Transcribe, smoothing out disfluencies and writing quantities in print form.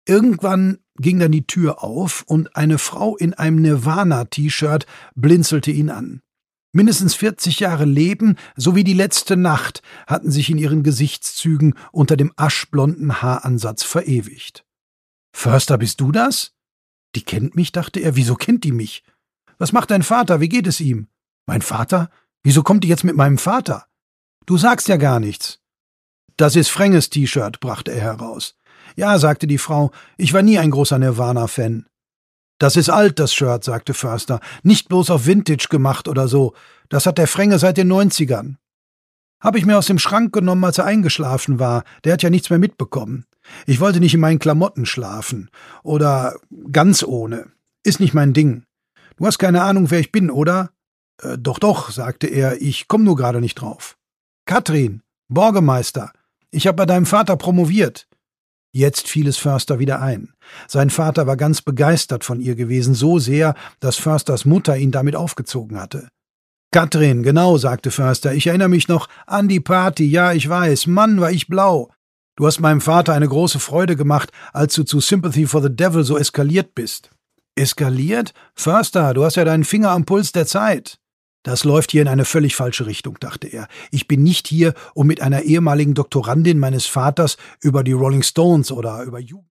Irgendwann ging dann die Tür auf und eine Frau in einem Nirvana-T-Shirt blinzelte ihn an. Mindestens 40 Jahre Leben sowie die letzte Nacht hatten sich in ihren Gesichtszügen unter dem aschblonden Haaransatz verewigt. »Förster, bist du das?« »Die kennt mich«, dachte er. »Wieso kennt die mich? Was macht dein Vater? Wie geht es ihm?« »Mein Vater? Wieso kommt die jetzt mit meinem Vater?« »Du sagst ja gar nichts.« »Das ist Frenges T-Shirt«, brachte er heraus. »Ja«, sagte die Frau, »ich war nie ein großer Nirvana-Fan.« »Das ist alt, das Shirt«, sagte Förster, »nicht bloß auf Vintage gemacht oder so. Das hat der Frenge seit den 90ern. Habe ich mir aus dem Schrank genommen, als er eingeschlafen war. Der hat ja nichts mehr mitbekommen. Ich wollte nicht in meinen Klamotten schlafen. Oder ganz ohne. Ist nicht mein Ding. Du hast keine Ahnung, wer ich bin, oder?« Doch«, sagte er, »ich komm nur gerade nicht drauf.« »Katrin, Bürgermeister. Ich habe bei deinem Vater promoviert.« Jetzt fiel es Förster wieder ein. Sein Vater war ganz begeistert von ihr gewesen, so sehr, dass Försters Mutter ihn damit aufgezogen hatte. »Katrin, genau«, sagte Förster, »ich erinnere mich noch an die Party, ja, ich weiß, Mann, war ich blau. Du hast meinem Vater eine große Freude gemacht, als du zu Sympathy for the Devil so eskaliert bist.« »Eskaliert? Förster, du hast ja deinen Finger am Puls der Zeit.« »Das läuft hier in eine völlig falsche Richtung«, dachte er. »Ich bin nicht hier, um mit einer ehemaligen Doktorandin meines Vaters über die Rolling Stones oder über